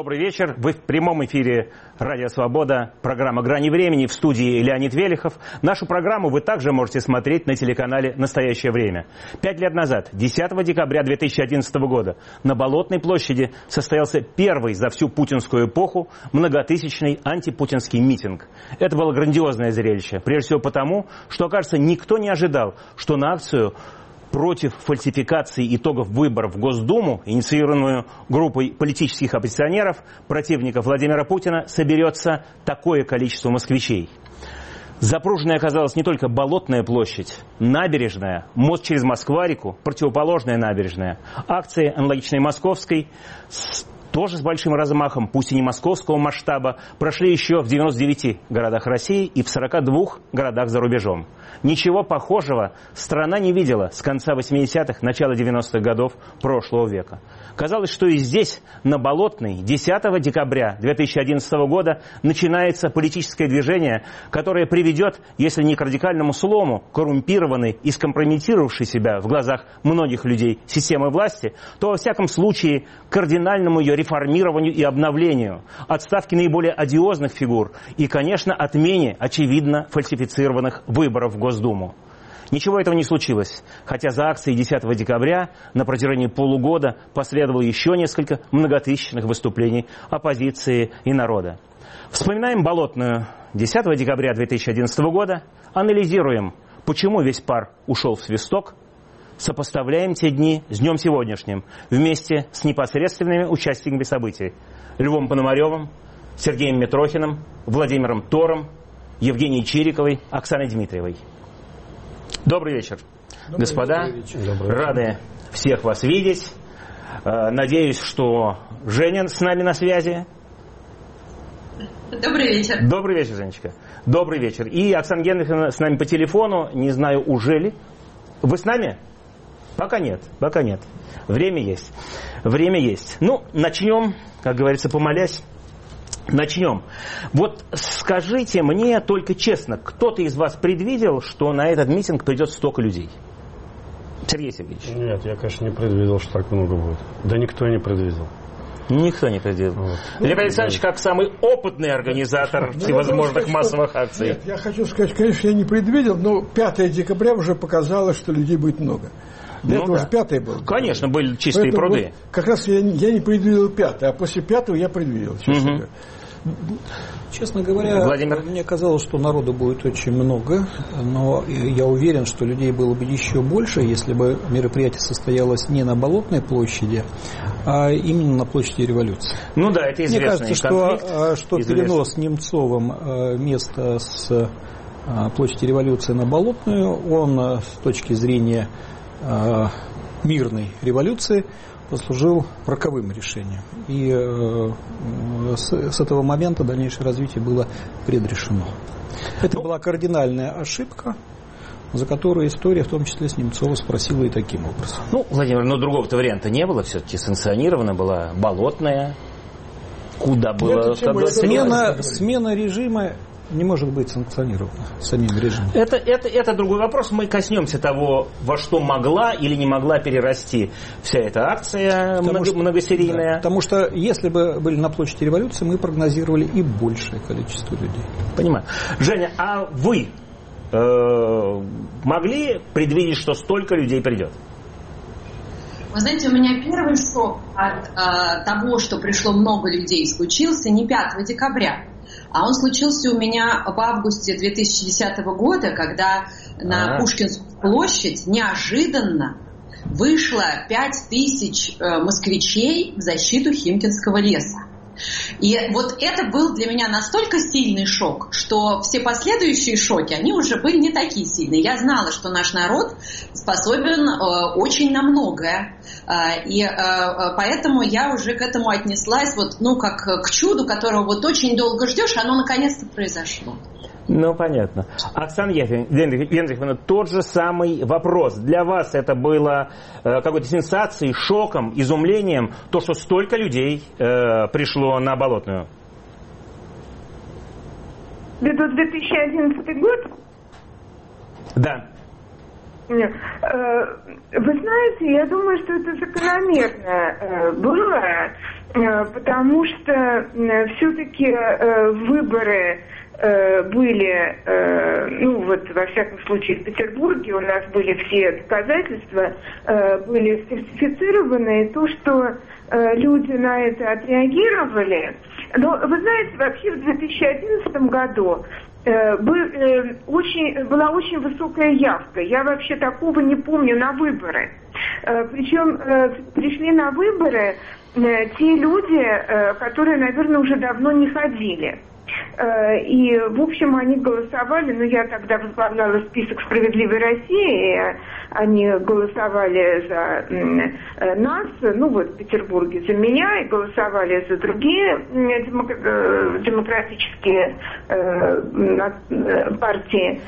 Добрый вечер. Вы в прямом эфире «Радио Свобода», программа «Грани времени», в студии Леонид Велихов. Нашу программу вы также можете смотреть на телеканале «Настоящее время». 5 лет назад, 10 декабря 2011 года, на Болотной площади состоялся первый за всю путинскую эпоху многотысячный антипутинский митинг. Это было грандиозное зрелище. Прежде всего потому, что, кажется, никто не ожидал, что на акцию против фальсификации итогов выборов в Госдуму, инициированную группой политических оппозиционеров, противников Владимира Путина, соберется такое количество москвичей. Запруженной оказалась не только Болотная площадь, набережная, мост через Москва-реку, противоположная набережная. Акции, аналогичные московской, тоже с большим размахом, пусть и не московского масштаба, прошли еще в 99 городах России и в 42 городах за рубежом. Ничего похожего страна не видела с конца 80-х, начала 90-х годов прошлого века. Казалось, что и здесь, на Болотной, 10 декабря 2011 года начинается политическое движение, которое приведет, если не к радикальному слому, коррумпированной и скомпрометировавшей себя в глазах многих людей системы власти, то, во всяком случае, к кардинальному ее реформированию и обновлению, отставке наиболее одиозных фигур и, конечно, отмене, очевидно, фальсифицированных выборов в Госдуму. Ничего этого не случилось, хотя за акцией 10 декабря на протяжении полугода последовало еще несколько многотысячных выступлений оппозиции и народа. Вспоминаем Болотную 10 декабря 2011 года, анализируем, почему весь пар ушел в свисток, сопоставляем те дни с днем сегодняшним вместе с непосредственными участниками событий: Львом Пономаревым, Сергеем Митрохиным, Владимиром Тором, Евгенией Чириковой, Оксаной Дмитриевой. Добрый вечер, господа. Рады всех вас видеть. Надеюсь, что Женя с нами на связи. Добрый вечер. Добрый вечер, Женечка. Добрый вечер. И Оксана Генриховна с нами по телефону. Не знаю, уже ли. Вы с нами? Пока нет, пока нет. Время есть. Время есть. Ну, начнем, как говорится, помолясь. Начнем. Вот скажите мне только честно, кто-то из вас предвидел, что на этот митинг придет столько людей? Сергей Сергеевич. Нет, я, конечно, не предвидел, что так много будет. Да никто не предвидел. Никто не предвидел. Вот. Лев Александрович, как самый опытный организатор всевозможных массовых акций. Нет, я хочу сказать, конечно, я не предвидел, но 5 декабря уже показалось, что людей будет много. Для этого же 5 было. Конечно, были чистые поэтому пруды. Вот как раз я не предвидел 5, а после 5 я предвидел, честно говоря. Честно говоря, Владимир? Мне казалось, что народу будет очень много, но я уверен, что людей было бы еще больше, если бы мероприятие состоялось не на Болотной площади, а именно на площади Революции. Ну да, это известный конфликт. Мне кажется, что перенос Немцовым места с площади Революции на Болотную, он с точки зрения мирной революции послужил роковым решением. И с этого момента дальнейшее развитие было предрешено. Это была кардинальная ошибка, за которую история, в том числе с Немцова, спросила и таким образом. Ну, Владимир, но другого-то варианта не было. Все-таки санкционирована была Болотная. Куда было... Смена режима не может быть санкционировано самим режимом. Это другой вопрос. Мы коснемся того, во что могла или не могла перерасти вся эта акция многосерийная. Да, потому что если бы были на площади Революции, мы прогнозировали и большее количество людей. Понимаю. Женя, а вы могли предвидеть, что столько людей придет? Вы знаете, у меня первый шок от того, что пришло много людей, случился не 5 декабря. А он случился у меня в августе 2010 года, когда на Пушкинскую площадь неожиданно вышло 5000 москвичей в защиту Химкинского леса. И вот это был для меня настолько сильный шок, что все последующие шоки, они уже были не такие сильные. Я знала, что наш народ способен очень на многое. И поэтому я уже к этому отнеслась как к чуду, которого очень долго ждешь, оно наконец-то произошло. Ну, понятно. Оксана Генриховна, тот же самый вопрос. Для вас это было какой-то сенсацией, шоком, изумлением, то, что столько людей пришло на Болотную? Веду 2011 год? Да. Вы знаете, я думаю, что это закономерно было, потому что все-таки выборы были, ну вот во всяком случае в Петербурге у нас были все доказательства, были сертифицированы, и то, что люди на это отреагировали. Но вы знаете, вообще в 2011 году была очень высокая явка. Я вообще такого не помню на выборы. Причем пришли на выборы те люди, которые, наверное, уже давно не ходили. И, в общем, они голосовали, но я тогда возглавляла список «Справедливой России», и они голосовали за нас, ну вот в Петербурге за меня, и голосовали за другие демократические партии,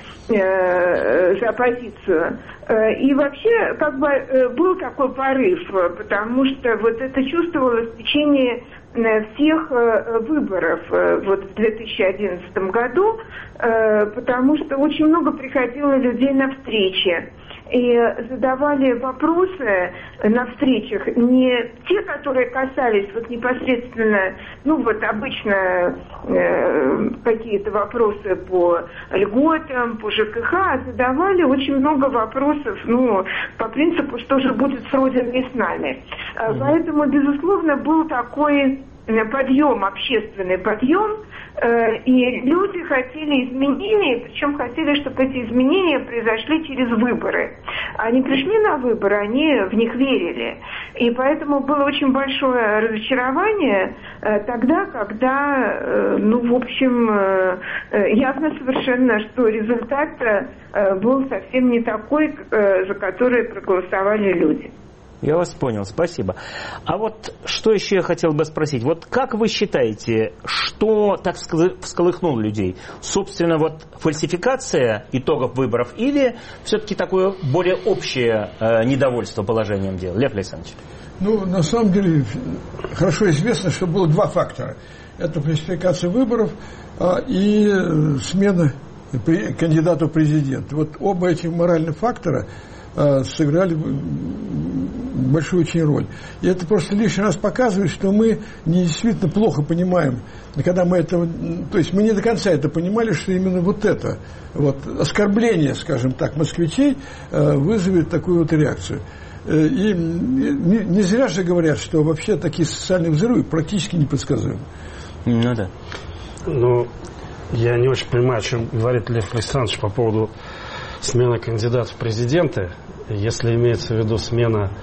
за оппозицию. И вообще, как бы, был такой порыв, потому что вот это чувствовалось в течение всех выборов вот в 2011 году, потому что очень много приходило людей на встречи. И задавали вопросы на встречах не те, которые касались вот непосредственно, ну вот обычно какие-то вопросы по льготам, по ЖКХ, а задавали очень много вопросов, ну, по принципу, что же будет с Родиной и с нами. Поэтому, безусловно, был такой подъем, общественный подъем, и люди хотели изменений, причем хотели, чтобы эти изменения произошли через выборы. Они пришли на выборы, они в них верили. И поэтому было очень большое разочарование тогда, когда, ну, в общем, явно совершенно, что результат был совсем не такой, за который проголосовали люди. Я вас понял, спасибо. А вот что еще я хотел бы спросить. Вот как вы считаете, что, так сказать, всколыхнуло людей? Собственно, вот фальсификация итогов выборов или все-таки такое более общее недовольство положением дел? Лев Александрович. Ну, на самом деле, хорошо известно, что было два фактора. Это фальсификация выборов и смена кандидата в президент. Вот оба этих моральных фактора сыграли большую очень роль. И это просто лишний раз показывает, что мы не действительно плохо понимаем, когда мы это, то есть мы не до конца это понимали, что именно вот это, вот оскорбление, скажем так, москвичей вызовет такую вот реакцию. И не зря же говорят, что вообще такие социальные взрывы практически непредсказуемы. Ну да. Ну, я не очень понимаю, о чем говорит Лев Александрович по поводу смены кандидатов в президенты. Если имеется в виду смена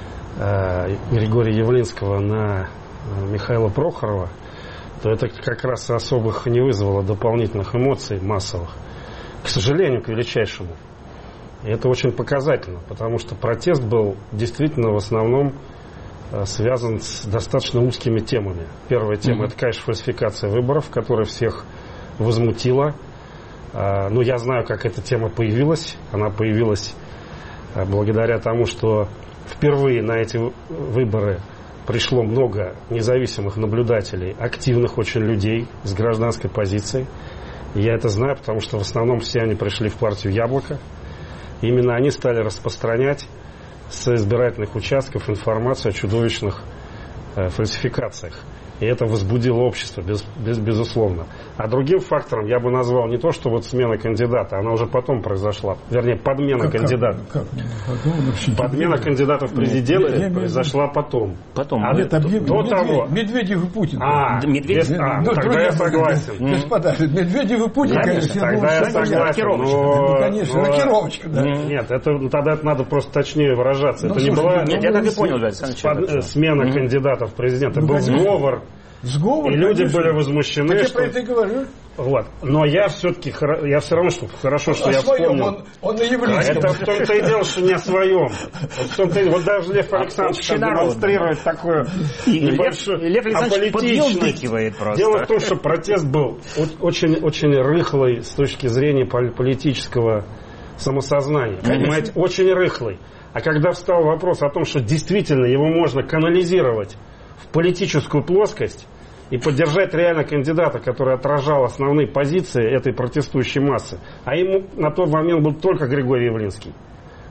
Григория Явлинского на Михаила Прохорова, то это как раз особых не вызвало дополнительных эмоций массовых. К сожалению, к величайшему. И это очень показательно, потому что протест был действительно в основном связан с достаточно узкими темами. Первая тема это, конечно, фальсификация выборов, которая всех возмутила. Но я знаю, как эта тема появилась. Она появилась благодаря тому, что впервые на эти выборы пришло много независимых наблюдателей, активных очень людей с гражданской позицией. И я это знаю, потому что в основном все они пришли в партию «Яблоко». И именно они стали распространять с избирательных участков информацию о чудовищных фальсификациях. И это возбудило общество, безусловно. А другим фактором я бы назвал не то, что вот смена кандидата, она уже потом произошла. Вернее, подмена кандидата. Подмена кандидатов в президенты произошла потом. А это Медведев и Путин. Тогда я согласен. Господа, Медведев и Путин, конечно. Тогда я согласен. Конечно, рокировочка. Нет, тогда это надо просто точнее выражаться. Это не была смена кандидатов в президенты. Это был сговор. И люди конечно. были возмущены. Так я про это и говорю. Вот. Но я все-таки, я все равно, что хорошо, что я вспомнил. Он на Явлинском. Это в том-то и дело, что не о своем. Вот даже Лев Александрович демонстрирует такую небольшую аполитичность. Дело в том, что протест был очень рыхлый с точки зрения политического самосознания. Понимаете, очень рыхлый. А когда встал вопрос о том, что действительно его можно канализировать в политическую плоскость и поддержать реально кандидата, который отражал основные позиции этой протестующей массы. А ему на тот момент был только Григорий Явлинский.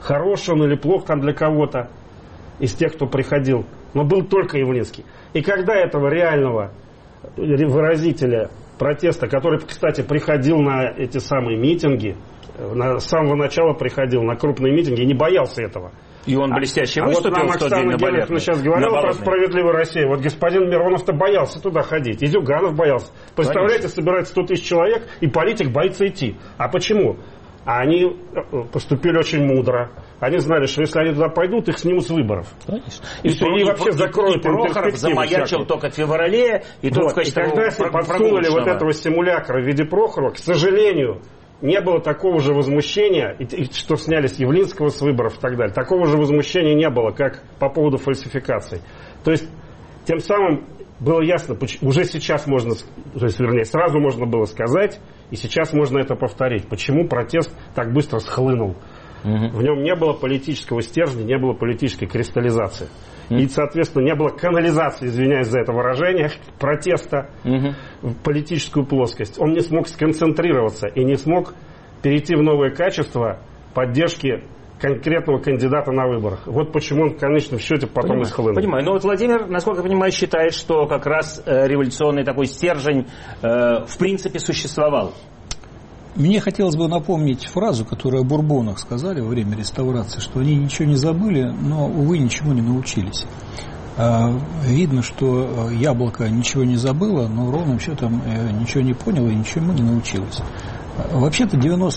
хороший он или плох там для кого-то из тех, кто приходил. Но был только Явлинский. И когда этого реального выразителя протеста, который, кстати, приходил на эти самые митинги, с самого начала приходил на крупные митинги и не боялся этого. И он блестяще выступил в тот день на Балетной. Сейчас говорил про «Справедливую Россию». Вот господин Миронов-то боялся туда ходить. И Зюганов боялся. Представляете, собирается 100 тысяч человек, и политик боится идти. А почему? А они поступили очень мудро. Они знали, что если они туда пойдут, их снимут с выборов. Конечно. И вообще закроют им Прохоров замаячил только в феврале. И вот. И когда подсунули вот этого симулякра в виде Прохорова, к сожалению, не было такого же возмущения, и что сняли с Явлинского с выборов и так далее. Такого же возмущения не было, как по поводу фальсификаций. То есть, тем самым было ясно, уже сейчас можно, то есть, вернее, сразу можно было сказать, и сейчас можно это повторить, почему протест так быстро схлынул. В нем не было политического стержня, не было политической кристаллизации. И, соответственно, не было канализации, извиняюсь за это выражение, протеста в политическую плоскость. Он не смог сконцентрироваться и не смог перейти в новое качество поддержки конкретного кандидата на выборах. Вот почему он в конечном счете потом и схлынул. Понимаю. Но вот Владимир, насколько я понимаю, считает, что как раз революционный такой стержень в принципе существовал. Мне хотелось бы напомнить фразу, которую о Бурбонах сказали во время реставрации, что они ничего не забыли, но, увы, ничего не научились. Видно, что яблоко ничего не забыло, но ровным счетом ничего не поняло и ничему не научилось. Вообще-то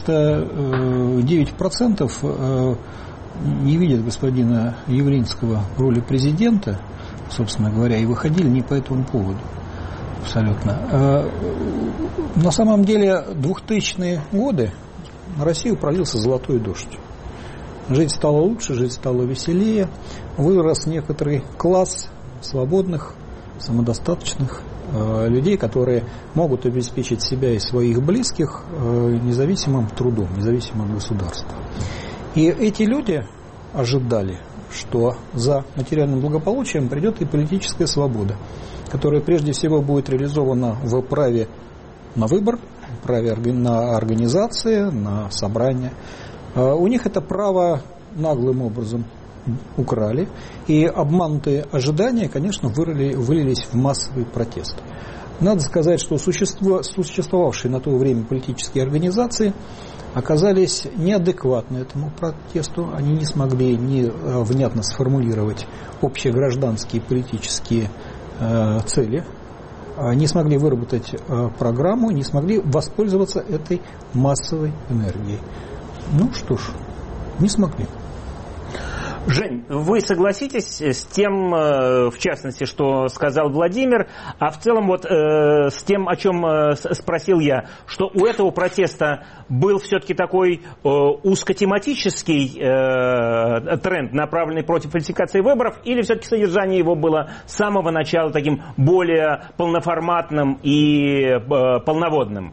99% не видят господина Явлинского в роли президента, собственно говоря, и выходили не по этому поводу. Абсолютно. На самом деле 2000-е годы на Россию пролился золотой дождь. Жить стало лучше, жить стало веселее. Вырос некоторый класс свободных, самодостаточных людей, которые могут обеспечить себя и своих близких независимым трудом, независимо от государства. И эти люди ожидали, что за материальным благополучием придет и политическая свобода, которая прежде всего будет реализована в праве на выбор, праве на организации, на собрание. У них это право наглым образом украли, и обманутые ожидания, конечно, вылились в массовый протест. Надо сказать, что существовавшие на то время политические организации оказались неадекватны этому протесту. Они не смогли внятно сформулировать общегражданские политические цели, не смогли выработать программу, не смогли воспользоваться этой массовой энергией. Ну что ж, не смогли. Жень, вы согласитесь с тем, в частности, что сказал Владимир, а в целом вот с тем, о чем спросил я, что у этого протеста был все-таки такой узкотематический тренд, направленный против фальсификации выборов, или все-таки содержание его было с самого начала таким более полноформатным и полноводным?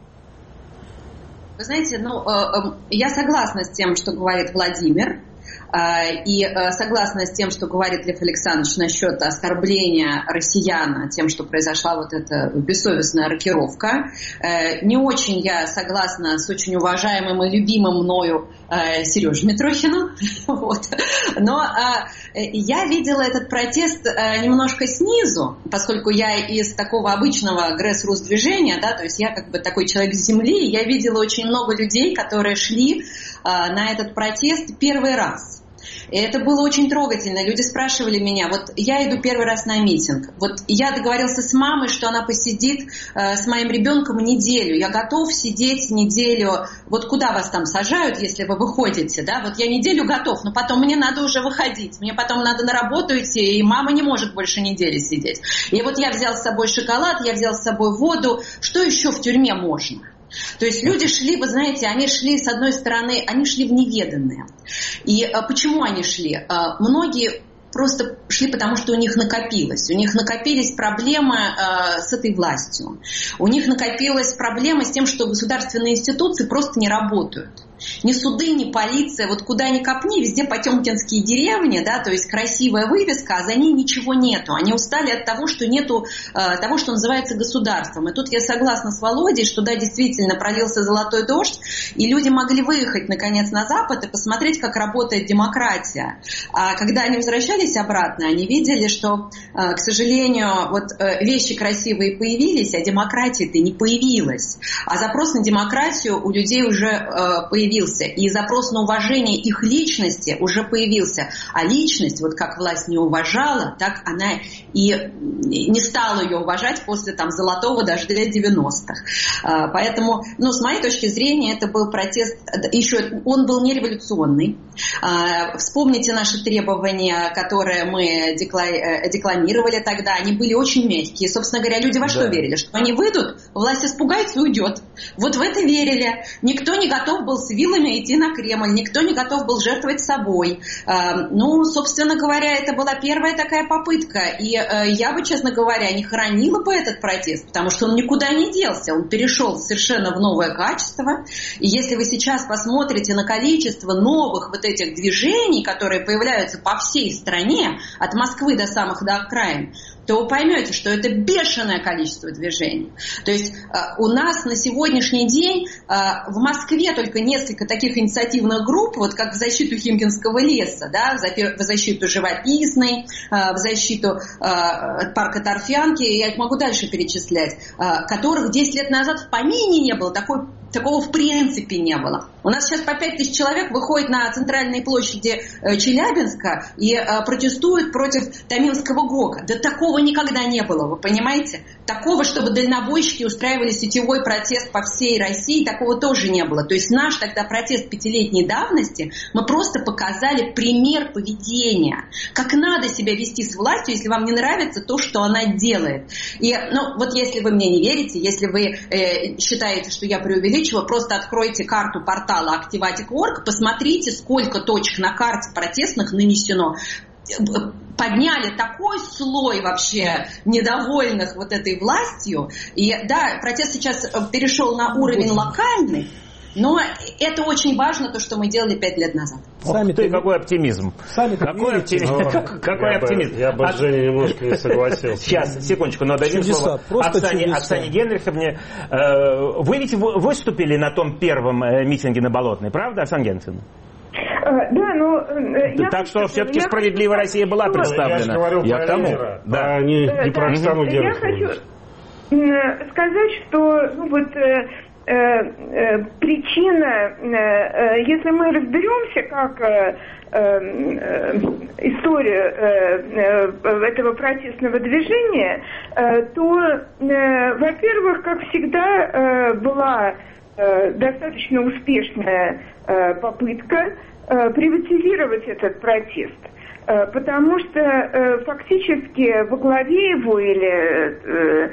Вы знаете, я согласна с тем, что говорит Владимир. И согласна с тем, что говорит Лев Александрович насчет оскорбления россиян тем, что произошла вот эта бессовестная рокировка. Не очень я согласна с очень уважаемым и любимым мною Сережей Митрохиным. Вот. Но я видела этот протест немножко снизу, поскольку я из такого обычного грэс-рус-движения, да, то есть я как бы такой человек с земли, и я видела очень много людей, которые шли на этот протест первый раз. И это было очень трогательно. Люди спрашивали меня, вот я иду первый раз на митинг, вот я договорился с мамой, что она посидит с моим ребенком неделю, я готов сидеть неделю, вот куда вас там сажают, если вы выходите, да, вот я неделю готов, но потом мне надо уже выходить, мне потом надо на работу идти, и мама не может больше недели сидеть. И вот я взял с собой шоколад, я взял с собой воду, что еще в тюрьме можно? То есть люди шли, вы знаете, они шли, с одной стороны, они шли в неведанное. И почему они шли? Многие просто шли, потому что у них накопилось. У них накопились проблемы с этой властью. У них накопилась проблема с тем, что государственные институции просто не работают. Ни суды, ни полиция, вот куда ни копни, везде потемкинские деревни, да, то есть красивая вывеска, а за ней ничего нету. Они устали от того, что нету того, что называется государством. И тут я согласна с Володей, что да, действительно пролился золотой дождь, и люди могли выехать наконец на Запад и посмотреть, как работает демократия. А когда они возвращались обратно, они видели, что, к сожалению, вот вещи красивые появились, а демократия-то не появилась. А запрос на демократию у людей уже появился. И запрос на уважение их личности уже появился. А личность, вот как власть не уважала, так она и не стала ее уважать после там золотого дождя 90-х. Поэтому, ну, с моей точки зрения, это был протест, еще он был не революционный. Вспомните наши требования, которые мы декламировали тогда, они были очень мягкие. Собственно говоря, люди во что верили? Что они выйдут, власть испугается и уйдет. Вот в это верили. Никто не готов был с вилами идти на Кремль, никто не готов был жертвовать собой. Ну, собственно говоря, это была первая такая попытка. И я бы, честно говоря, не хоронила бы этот протест, потому что он никуда не делся. Он перешел совершенно в новое качество. И если вы сейчас посмотрите на количество новых вот этих движений, которые появляются по всей стране, от Москвы до самых окраин, то вы поймете, что это бешеное количество движений. То есть у нас на сегодняшний день в Москве только несколько таких инициативных групп, вот как в защиту Химкинского леса, да, в защиту живописной, в защиту парка Торфянки, я их могу дальше перечислять, которых 10 лет назад в помине не было, такого в принципе не было. У нас сейчас по 5000 человек выходит на центральные площади Челябинска и протестуют против Таминского ГОКа. Да такого никогда не было, вы понимаете? Такого, чтобы дальнобойщики устраивали сетевой протест по всей России, такого тоже не было. То есть наш тогда протест 5-летней давности, мы просто показали пример поведения. Как надо себя вести с властью, если вам не нравится то, что она делает. И, ну, вот если вы мне не верите, если вы считаете, что я преувеличиваю, просто откройте карту портала Activatic.org, посмотрите, сколько точек на карте протестных нанесено. Подняли такой слой вообще недовольных вот этой властью. И да, протест сейчас перешел на уровень локальный, но это очень важно, то, что мы делали 5 лет назад. Какой оптимизм. Какой оптимизм. Я бы с Женей немножко не согласился. Сейчас, секундочку, но дадим слово Оксане Генриховне. Вы ведь выступили на том первом митинге на Болотной, правда, Оксана Генриховна? Да, но... Так что все-таки «Справедливая Россия» была представлена. Я говорил про Лера, а не про Оксану Генриховну. Я хочу сказать, что причина, если мы разберемся, как историю этого протестного движения, то, во-первых, как всегда, была достаточно успешная попытка приватизировать этот протест. Потому что фактически во главе его или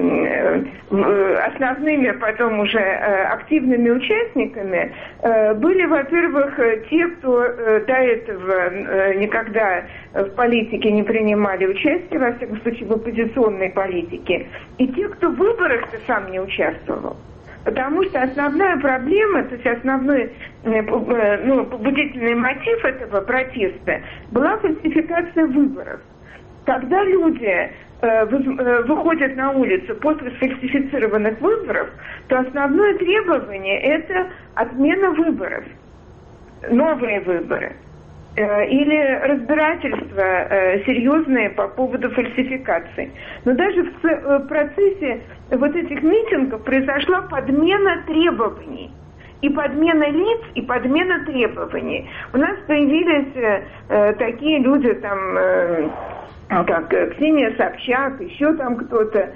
основными потом уже активными участниками были, во-первых, те, кто до этого никогда в политике не принимали участие, во всяком случае в оппозиционной политике, и те, кто в выборах-то сам не участвовал. Потому что основная проблема, то есть основной побудительный мотив этого протеста была фальсификация выборов. Когда люди выходят на улицу после сфальсифицированных выборов, то основное требование – это отмена выборов, новые выборы. Или разбирательства серьезные по поводу фальсификаций. Но даже в процессе вот этих митингов произошла подмена требований. И подмена лиц, и подмена требований. У нас появились такие люди, там, как Ксения Собчак, еще там кто-то,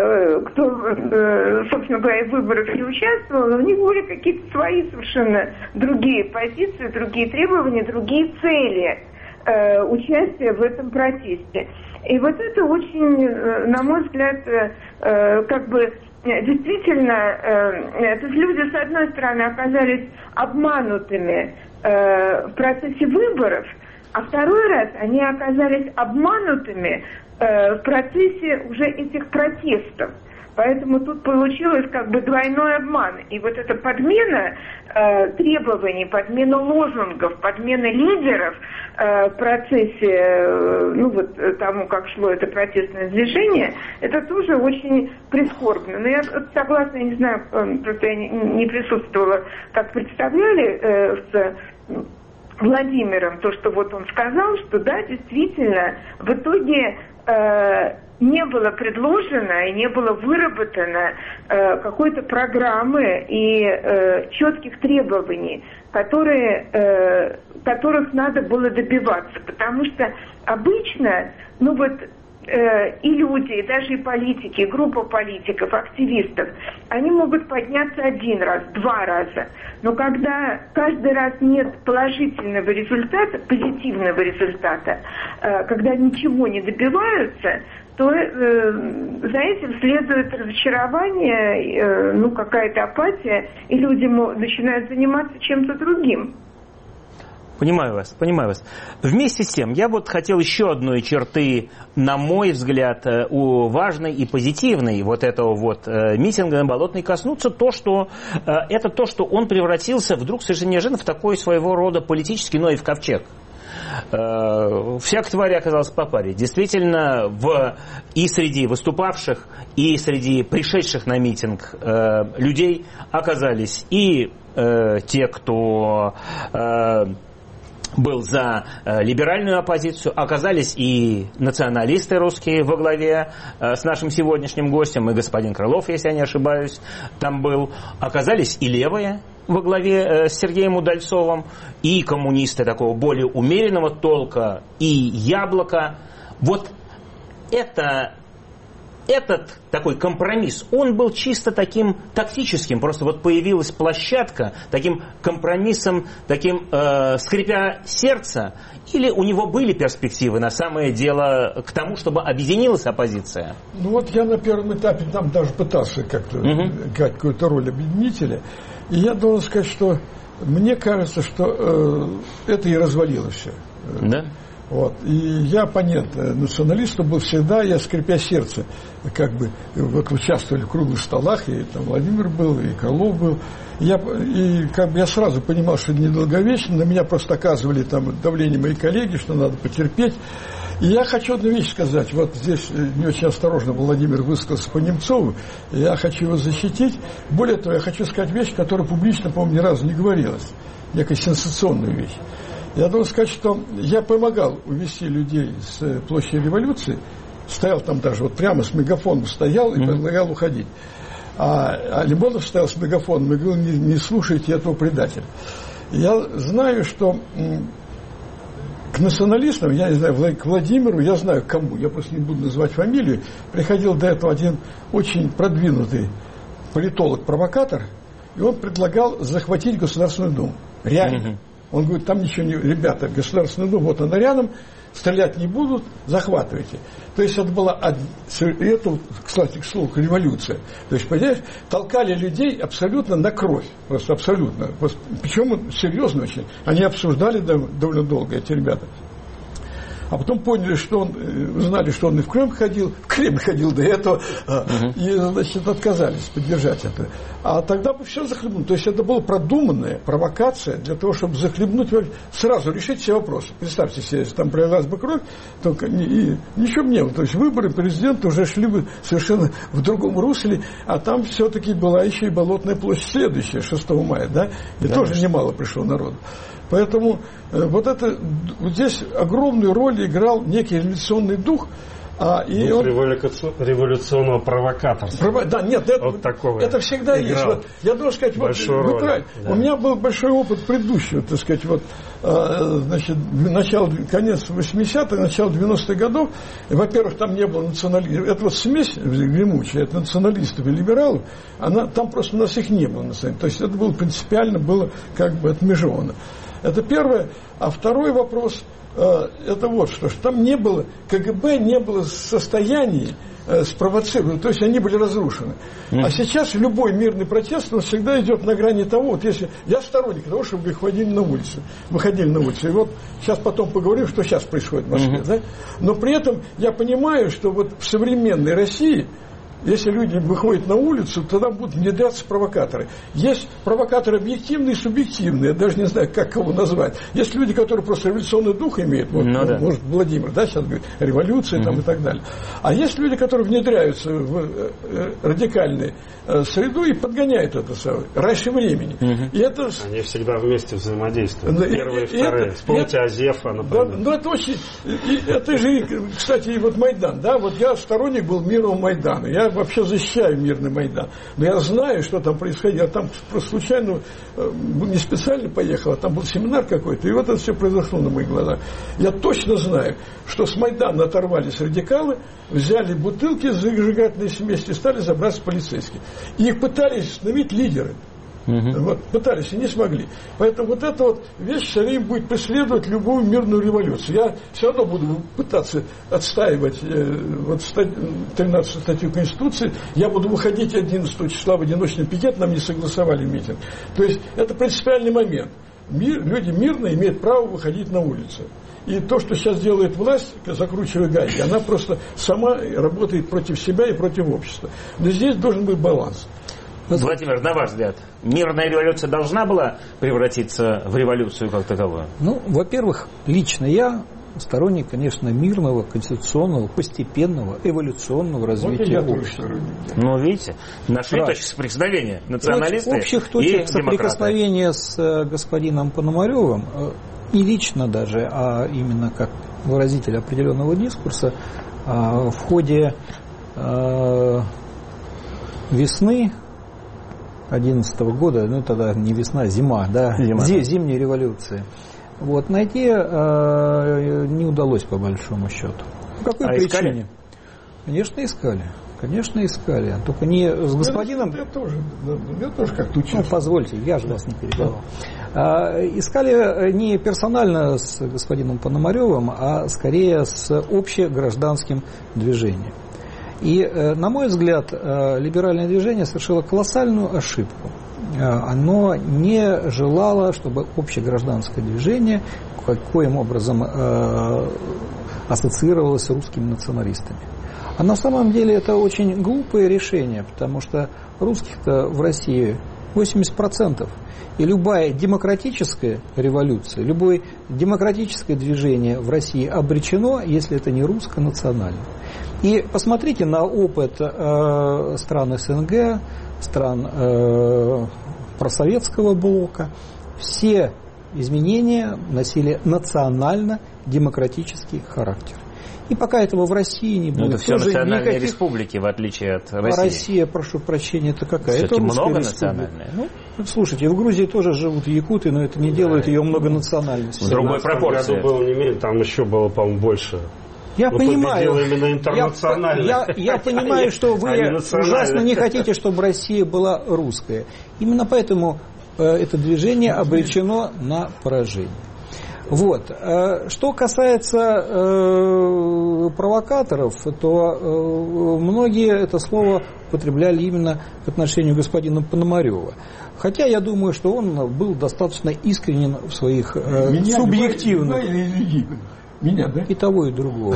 кто, собственно говоря, в выборах не участвовал, но у них были какие-то свои совершенно другие позиции, другие требования, другие цели участия в этом протесте. И вот это очень, на мой взгляд, как бы действительно, то есть люди, с одной стороны, оказались обманутыми в процессе выборов, а второй раз они оказались обманутыми в процессе уже этих протестов. Поэтому тут получилось как бы двойной обман. И вот эта подмена требований, подмена лозунгов, подмена лидеров в процессе, тому, как шло это протестное движение, это тоже очень прискорбно. Но я согласна, я не знаю, просто я не присутствовала, как представляли с Владимиром, то, что вот он сказал, что да, действительно, в итоге не было предложено и не было выработано какой-то программы и четких требований, которых надо было добиваться. Потому что обычно, и люди, и даже и политики, и группа политиков, активистов, они могут подняться один раз, два раза. Но когда каждый раз нет положительного результата, позитивного результата, когда ничего не добиваются, то за этим следует разочарование, какая-то апатия, и люди начинают заниматься чем-то другим. Понимаю вас. Вместе с тем, я вот хотел еще одной черты, на мой взгляд, важной и позитивной вот этого вот митинга на Болотной коснуться, то, что он превратился вдруг совершенно неожиданно в такой своего рода политический Ноев ковчег. Вся тварь оказалась по паре. Действительно, и среди выступавших, и среди пришедших на митинг людей оказались и те, кто был за либеральную оппозицию, оказались и националисты русские во главе с нашим сегодняшним гостем, и господин Крылов, если я не ошибаюсь, там был, оказались и левые во главе с Сергеем Удальцовым, и коммунисты такого более умеренного толка, и Яблоко. Вот этот такой компромисс, он был чисто таким тактическим, просто вот появилась площадка таким компромиссом, таким скрипя сердце, или у него были перспективы на самое дело к тому, чтобы объединилась оппозиция? Я на первом этапе там даже пытался как-то играть какую-то роль объединителя, и я должен сказать, что мне кажется, что это и развалилось все. Да? И я оппонент националистов был всегда, я, скрипя сердце, участвовали в круглых столах, и там Владимир был, и Крылов был. Я сразу понимал, что это недолговечно, на меня просто оказывали там давление мои коллеги, что надо потерпеть. И я хочу одну вещь сказать. Вот здесь не очень осторожно Владимир высказался по Немцову, я хочу его защитить. Более того, я хочу сказать вещь, которая публично, по-моему, ни разу не говорилась. Некая сенсационную вещь. Я должен сказать, что я помогал увести людей с площади Революции, стоял там даже, прямо с мегафоном стоял и предлагал уходить. А Лимонов стоял с мегафоном и говорил, не слушайте этого предателя. Я знаю, что к националистам, я не знаю, к Владимиру, я знаю кому, я просто не буду называть фамилию, приходил до этого один очень продвинутый политолог-провокатор, и он предлагал захватить Государственную Думу. Реально. Он говорит, там ничего не... Ребята, Государственная Дума, вот она рядом, стрелять не будут, захватывайте. То есть это была... Это, кстати, к слову, революция. То есть, понимаешь, толкали людей абсолютно на кровь. Просто абсолютно. Причем серьезно очень. Они обсуждали довольно долго, эти ребята. А потом поняли, узнали, что он и в Кремль ходил до этого, и, значит, отказались поддержать это. А тогда бы все захлебнуло. То есть это была продуманная провокация для того, чтобы захлебнуть, сразу решить все вопросы. Представьте себе, если там пролилась бы кровь, только ничего бы не было. То есть выборы президента уже шли бы совершенно в другом русле, а там все-таки была еще и Болотная площадь следующая, 6 мая, да? И тоже немало пришло народу. Поэтому здесь огромную роль играл некий революционный дух. Революционного провокаторства. Это всегда есть. Я должен сказать, вы правильно. Да. У меня был большой опыт предыдущего, так сказать, конец 80-х, начало 90-х годов. Во-первых, там не было националистов. Это смесь гремучая, это националистов и либералов, там просто у нас их не было. То есть это было принципиально, было отмежевано. Это первое. А второй вопрос, это вот что там не было, КГБ не было в состоянии спровоцировать, то есть они были разрушены. А сейчас любой мирный протест, он всегда идет на грани того, если я сторонник того, чтобы их выходили на улицу. И сейчас потом поговорим, что сейчас происходит в Москве. Да? Но при этом я понимаю, что в современной России Если люди выходят на улицу, то там будут внедряться провокаторы. Есть провокаторы объективные и субъективные, я даже не знаю, как кого назвать. Есть люди, которые просто революционный дух имеют, вот, может, Владимир, да, сейчас говорит, революция там, и так далее. А есть люди, которые внедряются в радикальную среду и подгоняют это раньше времени. И это... Они всегда вместе взаимодействуют. Первые и вторые. Вспомните Азефа, например. Да, ну это очень... Это же, кстати, вот Майдан, да, вот я сторонник был мирного Майдана. Я вообще защищаю мирный Майдан. Но я знаю, что там происходило. Я там просто случайно, не специально поехал, а там был семинар какой-то, и вот это все произошло на моих глазах. Я точно знаю, что с Майдана оторвались радикалы, взяли бутылки с зажигательной смесью и стали забраться полицейские. И их пытались установить лидеры. Вот, пытались и не смогли. Поэтому вот эта вот вещь все время будет преследовать любую мирную революцию. Я все равно буду пытаться отстаивать вот 13-ю статью Конституции. Я буду выходить 11 числа в одиночный пикет, нам не согласовали митинг. То есть это принципиальный момент. Люди мирно имеют право выходить на улицу. И то, что сейчас делает власть, закручивая гайки, она просто сама работает против себя и против общества. Но здесь должен быть баланс. Владимир, на ваш взгляд, мирная революция должна была превратиться в революцию как таковую? Ну, во-первых, лично я сторонник, конечно, мирного, конституционного, постепенного, эволюционного развития общества. Ну, видите, нашли точки соприкосновения националисты общих точек соприкосновения с господином Пономаревым, не лично даже, а именно как выразитель определенного дискурса, в ходе весны 2011 года, ну тогда не весна, зима, да, зимней революции. Вот, найти не удалось по большому счету. По какой причине? Искали? Конечно, искали. Только не с господином... Я тоже как-то учился. Ну, позвольте, я же вас не перебивал. Искали не персонально с господином Пономаревым, а скорее с общегражданским движением. И, на мой взгляд, либеральное движение совершило колоссальную ошибку. Оно не желало, чтобы общегражданское движение каким образом ассоциировалось с русскими националистами. А на самом деле это очень глупое решение, потому что русских-то в России 80%. И любая демократическая революция, любое демократическое движение в России обречено, если это не русско-национальное. И посмотрите на опыт стран СНГ, стран просоветского блока. Все изменения носили национально-демократический характер. И пока этого в России не будет. Это все национальные республики, в отличие от России. А Россия, прошу прощения, это какая? Это многонациональная. Ну, слушайте, в Грузии тоже живут якуты, но это не делает ее многонациональностью. В другой пропорции. В 2017 году было не меньше, там еще было, по-моему, больше. Я понимаю, именно интернационально. Я понимаю, что вы ужасно не хотите, чтобы Россия была русская. Именно поэтому это движение обречено на поражение. Вот. Что касается провокаторов, то многие это слово употребляли именно к отношению господина Пономарева. Хотя я думаю, что он был достаточно искренен в своих субъективных... Меня, да? И того, и другого.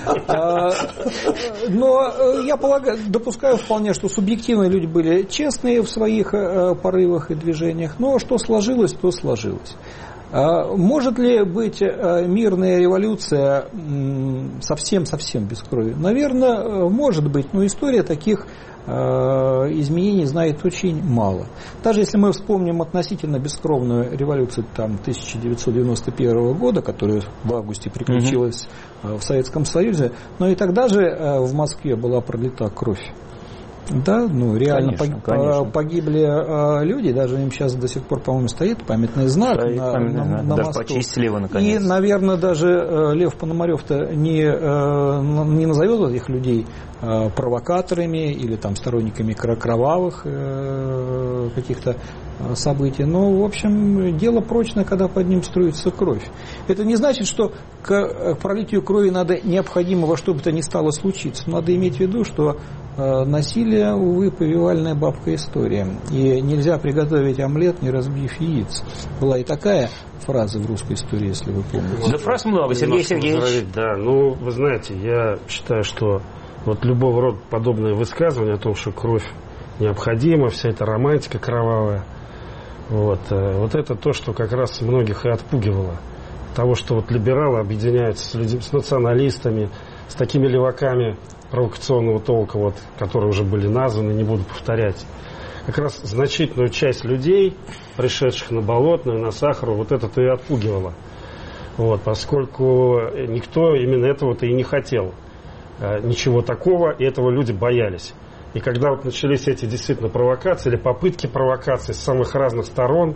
Но я допускаю вполне, что субъективно люди были честные в своих порывах и движениях, но что сложилось, то сложилось. Может ли быть мирная революция совсем без крови? Наверное, может быть, но история таких изменений знает очень мало. Даже если мы вспомним относительно бескровную революцию 1991 года, которая в августе приключилась в Советском Союзе, но и тогда же в Москве была пролита кровь. Да, ну реально конечно. Погибли люди, даже им сейчас до сих пор, по-моему, стоит памятный знак на мосту. Почистили его наконец. И, наверное, даже Лев Пономарев-то не назовет этих людей провокаторами или там сторонниками кровавых каких-то событий. Но, в общем, дело прочное, когда под ним струится кровь. Это не значит, что к пролитию крови надо необходимо во что бы то ни стало случиться. Надо иметь в виду, что насилие, увы, повивальная бабка история. И нельзя приготовить омлет, не разбив яиц. Была и такая фраза в русской истории, если вы помните. Да фраз много, Сергей Сергеевич. Да, ну, вы знаете, я считаю, что Вот любого рода подобное высказывание о том, что кровь необходима, вся эта романтика кровавая, вот это то, что как раз многих и отпугивало. Того, что вот либералы объединяются с националистами, с такими леваками провокационного толка, вот, которые уже были названы, не буду повторять. Как раз значительную часть людей, пришедших на Болотную, на Сахару, вот это-то и отпугивало. Вот, поскольку никто именно этого-то и не хотел. Ничего такого, и этого люди боялись. И когда вот начались эти действительно провокации или попытки провокаций с самых разных сторон,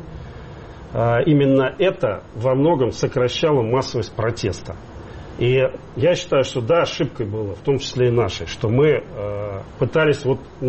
именно это во многом сокращало массовость протеста. И я считаю, что да, ошибкой было, в том числе и нашей, что мы пытались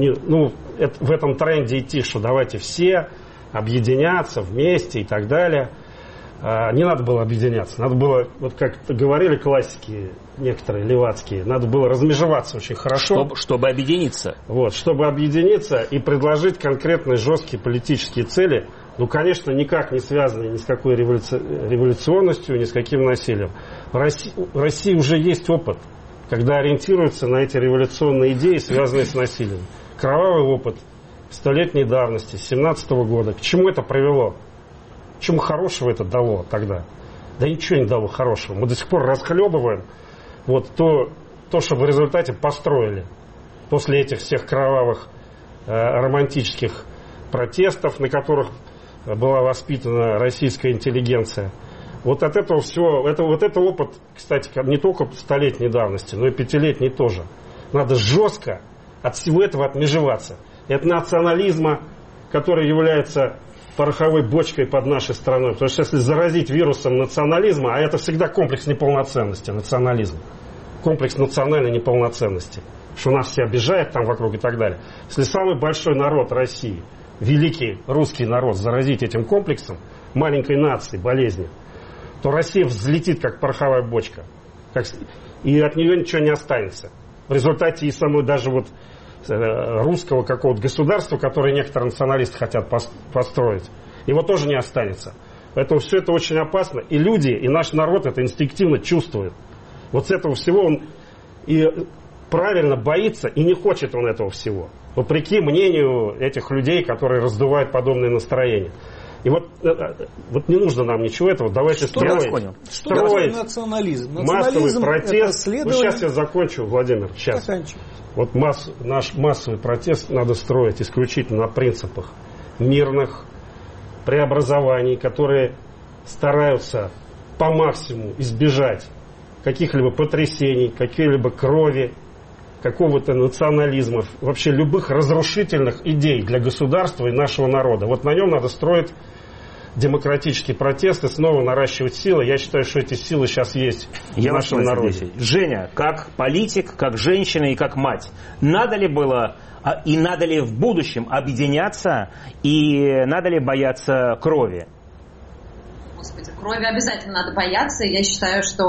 в этом тренде идти, что давайте все объединяться вместе и так далее. Не надо было объединяться, надо было, вот как говорили классики некоторые левацкие, надо было размежеваться очень хорошо. Чтобы объединиться. Вот, чтобы объединиться и предложить конкретные жесткие политические цели, ну, конечно, никак не связанные ни с какой революционностью, ни с каким насилием. В России уже есть опыт, когда ориентируются на эти революционные идеи, связанные с насилием. Кровавый опыт столетней давности, с 17 года. К чему это привело? Чему хорошего это дало тогда? Да ничего не дало хорошего. Мы до сих пор расхлебываем вот то, что в результате построили после этих всех кровавых романтических протестов, на которых была воспитана российская интеллигенция. Вот от этого всего, это опыт, кстати, не только столетней давности, но и пятилетней тоже. Надо жестко от всего этого отмежеваться. И от национализма, который является пороховой бочкой под нашей страной. Потому что если заразить вирусом национализма, а это всегда комплекс неполноценности, национализм, комплекс национальной неполноценности, что нас все обижают там вокруг и так далее. Если самый большой народ России, великий русский народ, заразить этим комплексом маленькой нации, болезни, то Россия взлетит, как пороховая бочка. И от нее ничего не останется. В результате и самой даже вот русского какого-то государства, которое некоторые националисты хотят построить, его тоже не останется. Поэтому все это очень опасно. И люди, и наш народ это инстинктивно чувствует. Вот с этого всего он и правильно боится, и не хочет он этого всего. Вопреки мнению этих людей, которые раздувают подобные настроения. И вот не нужно нам ничего этого. Давайте строить национализм. Массовый протест. Ну, сейчас я закончу, Владимир. Сейчас. Вот наш массовый протест надо строить исключительно на принципах мирных преобразований, которые стараются по максимуму избежать каких-либо потрясений, каких-либо крови, какого-то национализма, вообще любых разрушительных идей для государства и нашего народа. Вот на нем надо строить демократический протест и снова наращивать силы. Я считаю, что эти силы сейчас есть в нашем народе. Женя, как политик, как женщина и как мать, надо ли было и надо ли в будущем объединяться и надо ли бояться крови? Господи, крови обязательно надо бояться. Я считаю, что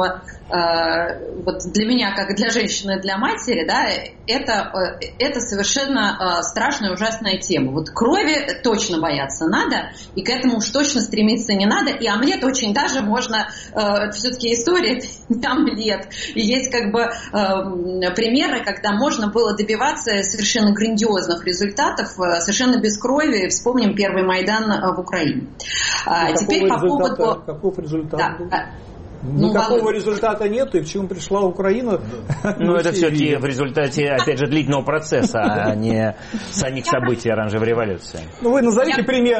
вот для меня, как для женщины, для матери, да, это совершенно страшная, ужасная тема. Вот крови точно бояться надо, и к этому уж точно стремиться не надо. И омлет очень даже можно, все-таки история, это не омлет. И есть как бы примеры, когда можно было добиваться совершенно грандиозных результатов, совершенно без крови. Вспомним первый Майдан в Украине. Теперь по поводу... Каков результат? Да. Никакого результата нет, и к чему пришла Украина. Ну, это все-таки в результате, опять же, длительного процесса, а не самих событий оранжевой революции. Ну, вы назовите пример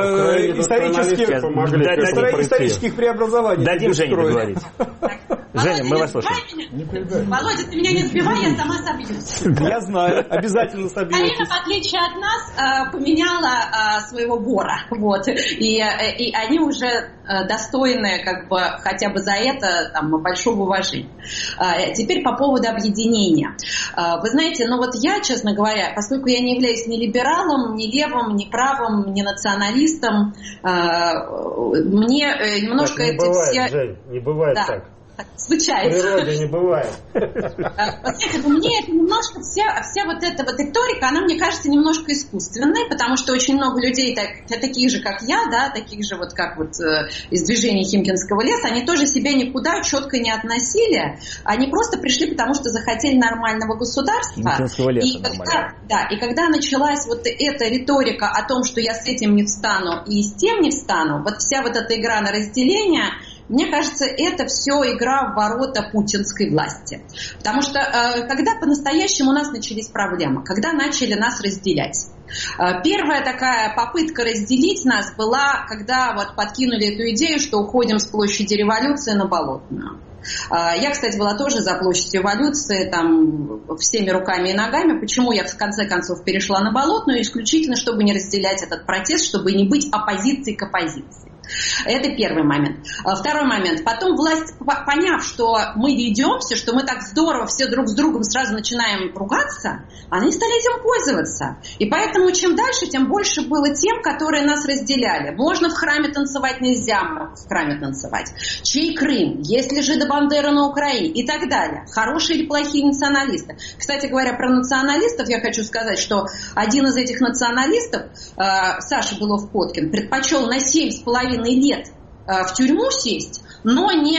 исторических преобразований. Дадим Жене договорить. Женя, мы вас слушаем. Володя, ты меня не сбивай, я сама собьюсь. Я знаю, обязательно собьюсь. Карина, в отличие от нас, поменяла своего бора. Вот. И они уже достойны как бы хотя бы за это там, большого уважения. Теперь по поводу объединения. Вы знаете, ну вот я, честно говоря, поскольку я не являюсь ни либералом, ни левым, ни правым, ни националистом, мне немножко так не эти бывает, все... Жень, не бывает да. так. случается. В природе не бывает. Мне это немножко, вся вот эта вот риторика, она, мне кажется, немножко искусственной, потому что очень много людей, таких же, как я, да, таких же, вот как вот из движения Химкинского леса, они тоже себя никуда четко не относили, они просто пришли, потому что захотели нормального государства. Химкинского леса и когда началась вот эта риторика о том, что я с этим не встану и с тем не встану, вот вся вот эта игра на разделение, мне кажется, это все игра в ворота путинской власти. Потому что когда по-настоящему у нас начались проблемы, когда начали нас разделять. Первая такая попытка разделить нас была, когда вот подкинули эту идею, что уходим с площади Революции на Болотную. Я, кстати, была тоже за площадь Революции, там, всеми руками и ногами. Почему я в конце концов перешла на Болотную? Исключительно, чтобы не разделять этот протест, чтобы не быть оппозицией к оппозиции. Это первый момент. Второй момент. Потом власть, поняв, что мы ведемся, что мы так здорово все друг с другом сразу начинаем ругаться, они стали этим пользоваться. И поэтому чем дальше, тем больше было тем, которые нас разделяли. Можно в храме танцевать, нельзя в храме танцевать. Чей Крым? Есть ли жидо-бандера на Украине? И так далее. Хорошие или плохие националисты? Кстати говоря, про националистов я хочу сказать, что один из этих националистов, Саша Белов-Коткин, предпочел на 7,5 лет в тюрьму сесть, но не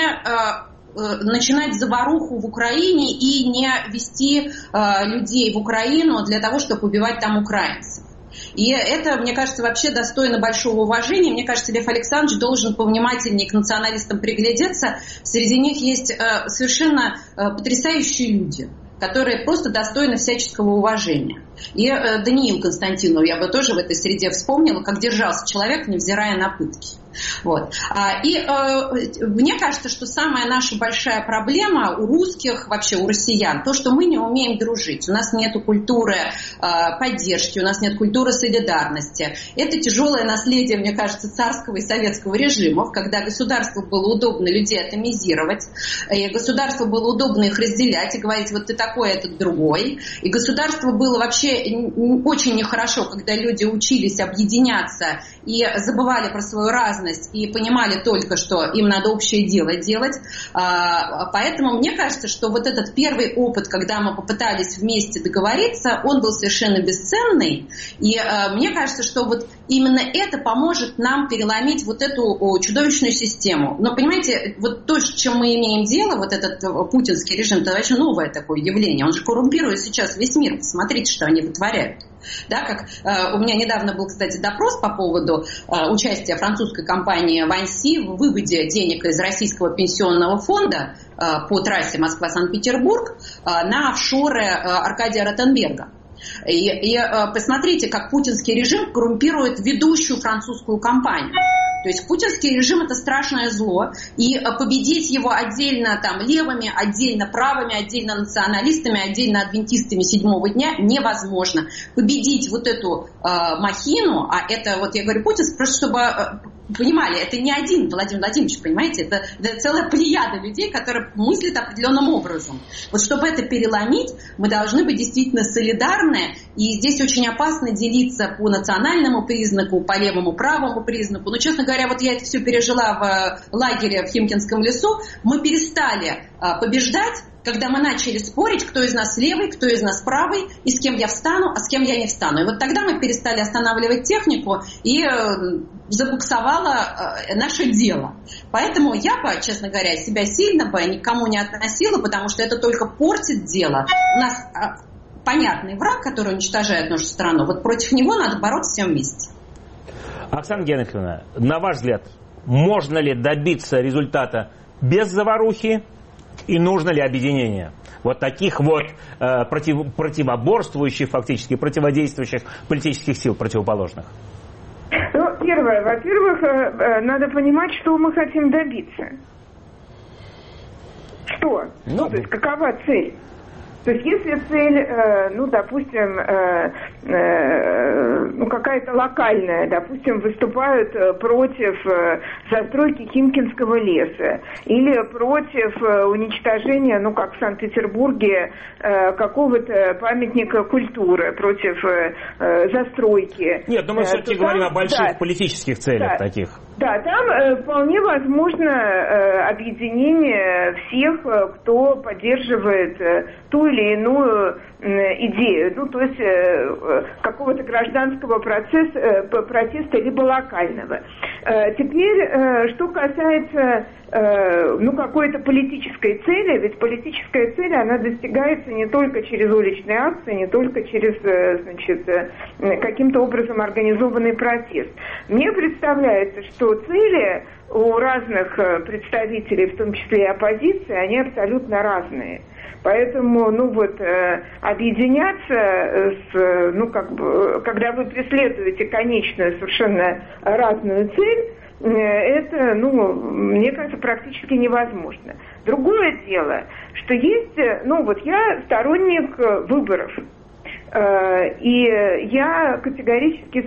начинать заваруху в Украине и не вести людей в Украину для того, чтобы убивать там украинцев. И это, мне кажется, вообще достойно большого уважения. Мне кажется, Лев Александрович должен повнимательнее к националистам приглядеться. Среди них есть совершенно потрясающие люди, которые просто достойны всяческого уважения. И Даниил Константинов я бы тоже в этой среде вспомнила, как держался человек, невзирая на пытки. Вот. И мне кажется, что самая наша большая проблема у русских, вообще у россиян, то, что мы не умеем дружить. У нас нет культуры поддержки, у нас нет культуры солидарности. Это тяжелое наследие, мне кажется, царского и советского режимов, когда государству было удобно людей атомизировать, и государству было удобно их разделять и говорить, вот ты такой, а этот другой. И государству было вообще очень нехорошо, когда люди учились объединяться и забывали про свою разность и понимали только, что им надо общее дело делать. Поэтому мне кажется, что вот этот первый опыт, когда мы попытались вместе договориться, он был совершенно бесценный. И мне кажется, что вот именно это поможет нам переломить вот эту чудовищную систему. Но, понимаете, вот то, с чем мы имеем дело, вот этот путинский режим, это вообще новое такое явление. Он же коррумпирует сейчас весь мир. Посмотрите, что они вытворяют. Да, как у меня недавно был, кстати, допрос по поводу участия французской компании Ванси в выводе денег из российского пенсионного фонда по трассе Москва-Санкт-Петербург на офшоры Аркадия Ротенберга. И посмотрите, как путинский режим коррумпирует ведущую французскую компанию. То есть путинский режим – это страшное зло, и победить его отдельно там, левыми, отдельно правыми, отдельно националистами, отдельно адвентистами седьмого дня невозможно. Победить вот эту махину, а это, вот я говорю, Путин, просто чтобы понимали, это не один Владимир Владимирович, понимаете, это целая плеяда людей, которые мыслят определенным образом. Вот чтобы это переломить, мы должны быть действительно солидарны, и здесь очень опасно делиться по национальному признаку, по левому правому признаку. Но, честно говоря, вот я это все пережила в лагере в Химкинском лесу, мы перестали побеждать, когда мы начали спорить, кто из нас левый, кто из нас правый, и с кем я встану, а с кем я не встану. И вот тогда мы перестали останавливать технику, и забуксовало наше дело. Поэтому я бы, честно говоря, себя сильно бы никому не относила, потому что это только портит дело. У нас понятный враг, который уничтожает нашу страну, вот против него надо бороться всем вместе. Оксана Генриховна, на ваш взгляд, можно ли добиться результата без заварухи? И нужно ли объединение вот таких вот противоборствующих, фактически противодействующих политических сил противоположных? Ну, первое. Во-первых, надо понимать, что мы хотим добиться. Что? То есть какова цель? То есть если цель, ну, допустим, ну, какая-то локальная, допустим, выступают против застройки Химкинского леса или против уничтожения, ну, как в Санкт-Петербурге, какого-то памятника культуры, против застройки. Нет, но мы все-таки говорим о больших политических целях таких. Да, там вполне возможно объединение всех, кто поддерживает ту или иную идею, ну, то есть какого-то гражданского протеста либо локального. Теперь, что касается, ну, какой-то политической цели, ведь политическая цель, она достигается не только через уличные акции, не только через, значит, каким-то образом организованный протест. Мне представляется, что цели у разных представителей, в том числе и оппозиции, они абсолютно разные. Поэтому, ну вот, объединяться с, ну, как бы, когда вы преследуете конечную совершенно разную цель, это, ну, мне кажется, практически невозможно. Другое дело, что есть, ну, вот я сторонник выборов. И я категорически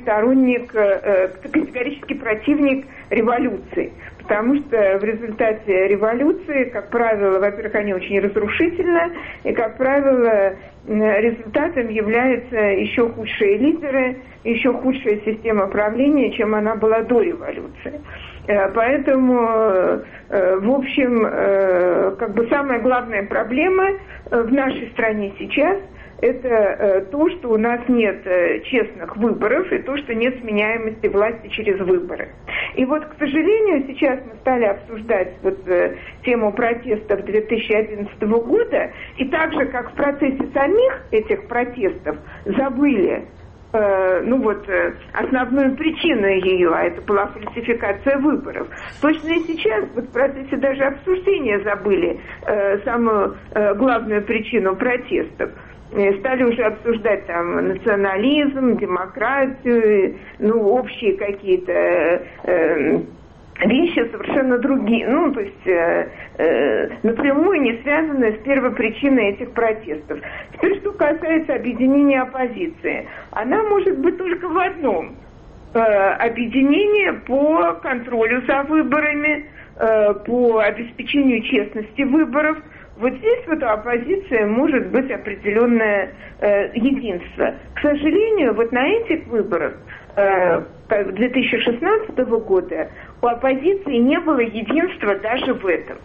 противник революции. Потому что в результате революции, как правило, во-первых, они очень разрушительны, и, как правило, результатом являются еще худшие лидеры, еще худшая система правления, чем она была до революции. Поэтому, в общем, как бы самая главная проблема в нашей стране сейчас – это то, что у нас нет честных выборов, и то, что нет сменяемости власти через выборы. И вот, к сожалению, сейчас мы стали обсуждать вот тему протестов 2011 года, и так же, как в процессе самих этих протестов, забыли ну вот, основную причину ее, а это была фальсификация выборов. Точно и сейчас, вот в процессе даже обсуждения забыли самую главную причину протестов. Стали уже обсуждать там национализм, демократию, ну, общие какие-то вещи совершенно другие, ну, то есть напрямую не связанные с первопричиной этих протестов. Теперь, что касается объединения оппозиции, она может быть только в одном. Объединение по контролю за выборами, по обеспечению честности выборов. Вот здесь вот у оппозиции может быть определенное единство. К сожалению, вот на этих выборах 2016 года у оппозиции не было единства даже в этом.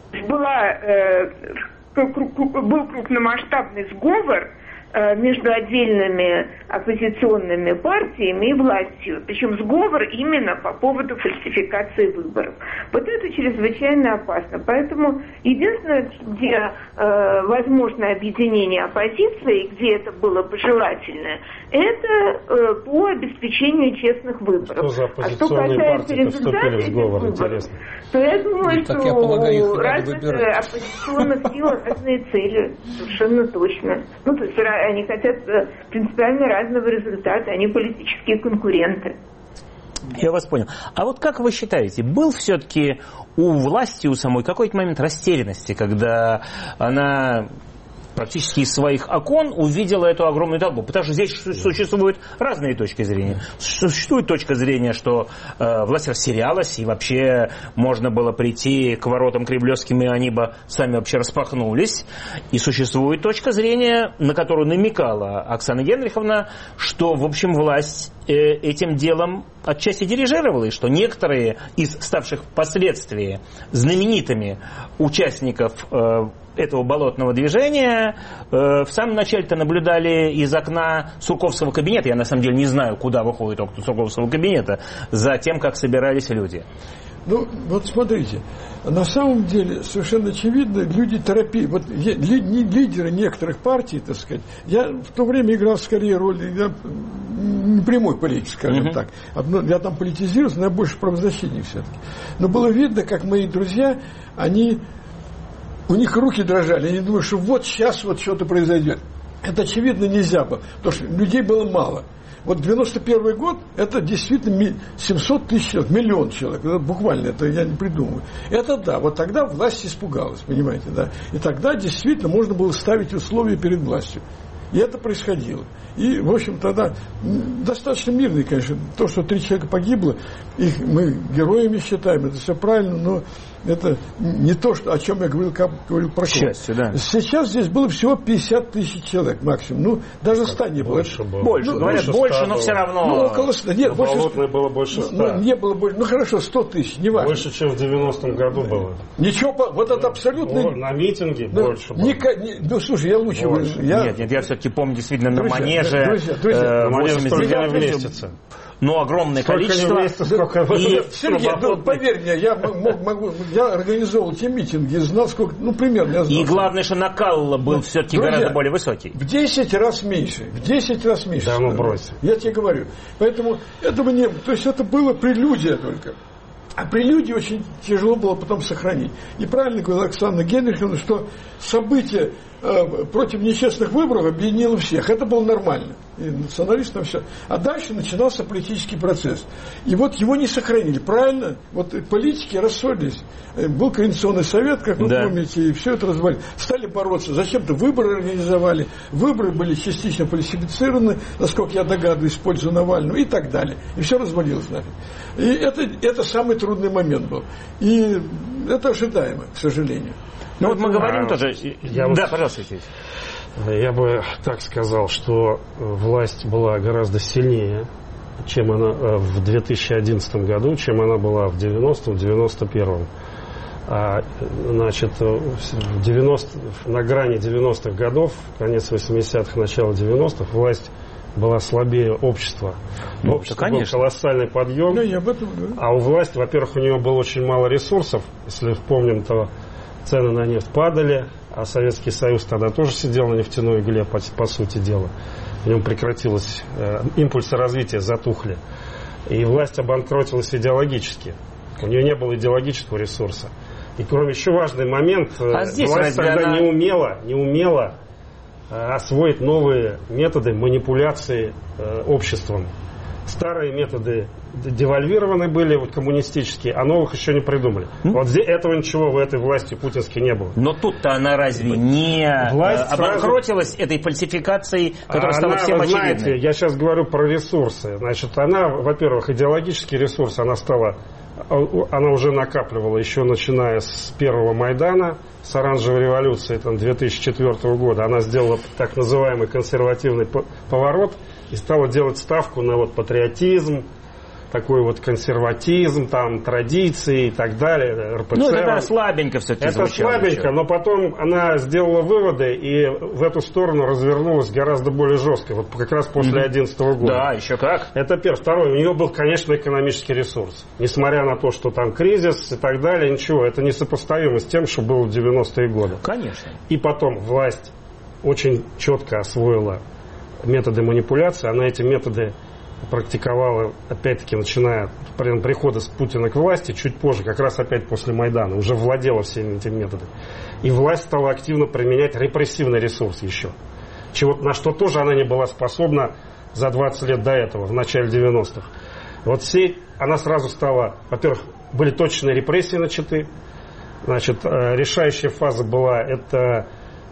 Был крупномасштабный сговор между отдельными оппозиционными партиями и властью. Причем сговор именно по поводу фальсификации выборов. Вот это чрезвычайно опасно. Поэтому единственное, где возможно объединение оппозиции, где это было бы желательно, это по обеспечению честных выборов. А что касается результатов этих выборов, то я думаю, что у разных оппозиционных сил разные цели. Совершенно точно. Ну, то есть они хотят принципиально разного результата, они политические конкуренты. Я вас понял. А вот как вы считаете, был все-таки у власти, у самой, какой-то момент растерянности, когда она практически из своих окон увидела эту огромную толпу? Потому что здесь существуют разные точки зрения. Существует точка зрения, что власть растерялась, и вообще можно было прийти к воротам кремлевским, и они бы сами вообще распахнулись. И существует точка зрения, на которую намекала Оксана Генриховна, что, в общем, власть этим делом отчасти дирижировала, и что некоторые из ставших впоследствии знаменитыми участников этого болотного движения в самом начале-то наблюдали из окна Сурковского кабинета. Я на самом деле не знаю, куда выходит окно Сурковского кабинета, за тем, как собирались люди. Ну, вот смотрите, на самом деле совершенно очевидно, люди торопились. Вот лидеры некоторых партий, так сказать, я в то время играл скорее роль непрямой политики, скажем так. Я там политизировался, но я больше правозащитник все-таки. Но было видно, как мои друзья, у них руки дрожали, они думали, что вот сейчас вот что-то произойдет. Это, очевидно, нельзя было, потому что людей было мало. Вот 91 год, это действительно 700 тысяч человек, миллион человек, это буквально, это я не придумываю. Это да, вот тогда власть испугалась, понимаете, да. И тогда действительно можно было ставить условия перед властью. И это происходило. И, в общем, тогда достаточно мирный, конечно. То, что 3 человека погибло, их мы героями считаем, это все правильно, но это не то, что, о чем я говорил про счастье, да. Сейчас здесь было всего 50 тысяч человек максимум. Ну, даже 100 не было. Больше было. Больше, ну, говорят, больше, но все равно. Ну, около 100. Нет, больше 100. Было больше 100. Ну, не было больше. Ну, хорошо, 100 тысяч, не важно. Больше, чем в 90-м году было. Ничего, вот это абсолютно... На митинге больше было. Ну, слушай, я лучше... Нет, я все-таки помню действительно на манеже. На манеже столько не вместится. Но огромное количество. Сергей, поверь мне, я организовал те митинги, знал сколько, ну, примерно я знал. И главное, что накал был все-таки гораздо более высокий. В 10 раз меньше. В 10 раз меньше. Да, ну брось. Я тебе говорю. Поэтому этого не было. То есть это было прелюдия только. А прелюдию очень тяжело было потом сохранить. И правильно говорила Оксана Генриховна, что события против нечестных выборов объединило всех. Это было нормально. И националистам все. А дальше начинался политический процесс. И вот его не сохранили. Правильно? Вот политики рассорились. Был Координационный совет, как вы помните, и все это развалили. Стали бороться. Зачем-то выборы организовали. Выборы были частично фальсифицированы, насколько я догадываюсь, в пользу Навального и так далее. И все развалилось нафиг. И это самый трудный момент был. И это ожидаемо, к сожалению. Ну вот мы говорим тоже... Да, пожалуйста, Алексей. Я бы так сказал, что власть была гораздо сильнее, чем она в 2011 году, чем она была в 90-м, 91-м. Значит, на грани 90-х годов, конец 80-х, начало 90-х, власть была слабее общества. Общество был колоссальный подъем. Да, я об этом говорю. А у власти, во-первых, у нее было очень мало ресурсов. Если вспомним, то цены на нефть падали, а Советский Союз тогда тоже сидел на нефтяной игле, по сути дела. В нем прекратилось, импульсы развития затухли. И власть обанкротилась идеологически. У нее не было идеологического ресурса. И кроме еще важный момент, власть тогда не умела освоить новые методы манипуляции обществом. Старые методы девальвированы были, вот, коммунистические, а новых еще не придумали. Вот этого ничего в этой власти путинской не было. Но тут-то она разве не обанкротилась этой фальсификацией, которая стала всем очевидной? Знаете, я сейчас говорю про ресурсы. Значит, она, во-первых, идеологический ресурс, она уже накапливала еще начиная с первого Майдана, с оранжевой революции 2004 года. Она сделала так называемый консервативный поворот и стала делать ставку на патриотизм, такой консерватизм, там, традиции и так далее, РПЦ. Ну, это слабенько все-таки звучало. Это слабенько, но потом она сделала выводы и в эту сторону развернулась гораздо более жестко, вот как раз после 2011 года. Да, еще как. Это первое. Второе, у нее был, конечно, экономический ресурс. Несмотря на то, что там кризис и так далее, ничего, это несопоставимо с тем, что было в 90-е годы. Конечно. И потом власть очень четко освоила методы манипуляции, она эти методы практиковала, опять-таки, начиная с прихода с Путина к власти, чуть позже, как раз опять после Майдана, уже владела всеми этими методами. И власть стала активно применять репрессивный ресурс еще. На что тоже она не была способна за 20 лет до этого, в начале 90-х. Она сразу стала, во-первых, были точные репрессии начаты. Значит, решающая фаза была, это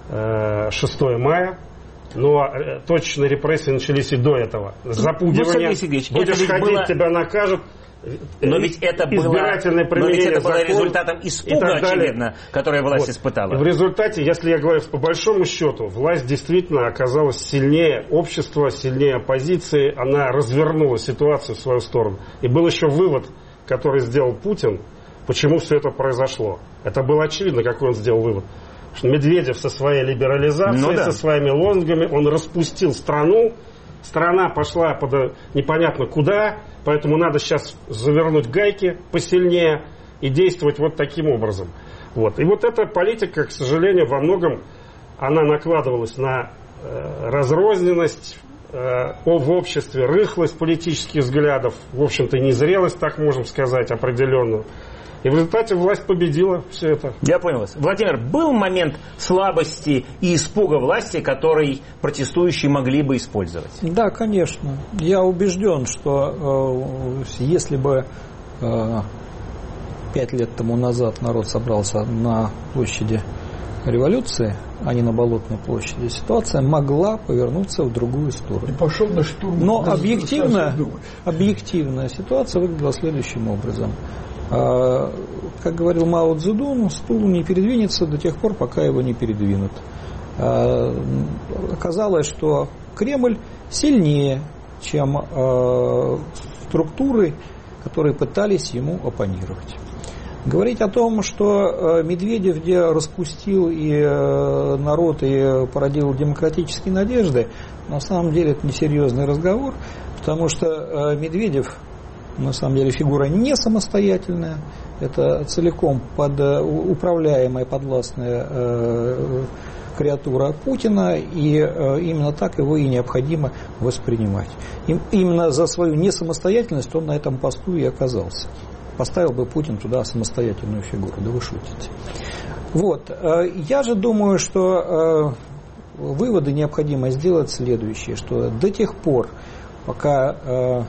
6 мая. Но точные репрессии начались и до этого. Запугивание, будешь ходить, тебя накажут. Но ведь это было результатом испуга, очевидно, которое власть испытала. И в результате, если я говорю по большому счету, власть действительно оказалась сильнее общества, сильнее оппозиции. Она развернула ситуацию в свою сторону. И был еще вывод, который сделал Путин, почему все это произошло. Это было очевидно, какой он сделал вывод. Медведев со своей либерализацией, со своими лозунгами, он распустил страну, страна пошла непонятно куда, поэтому надо сейчас завернуть гайки посильнее и действовать вот таким образом. И вот эта политика, к сожалению, во многом она накладывалась на разрозненность, в обществе рыхлость политических взглядов, в общем-то, незрелость, так можем сказать, определенную. И в результате власть победила все это. Я понял вас. Владимир, был момент слабости и испуга власти, который протестующие могли бы использовать? Да, конечно. Я убежден, что если бы 5 лет тому назад народ собрался на площади Революции, а не на Болотной площади, ситуация могла повернуться в другую сторону. И пошел на штурм. Но объективно ситуация выглядела следующим образом. Как говорил Мао Цзэдун, стул не передвинется до тех пор, пока его не передвинут. Оказалось, что Кремль сильнее, чем структуры, которые пытались ему оппонировать. Говорить о том, что Медведев где распустил и народ, и породил демократические надежды, на самом деле это несерьезный разговор, потому что Медведев на самом деле фигура не самостоятельная, это целиком управляемая, подвластная креатура Путина, и именно так его и необходимо воспринимать. Именно за свою несамостоятельность он на этом посту и оказался. Поставил бы Путин туда самостоятельную фигуру, да вы шутите. Вот. Я же думаю, что выводы необходимо сделать следующие, что до тех пор, пока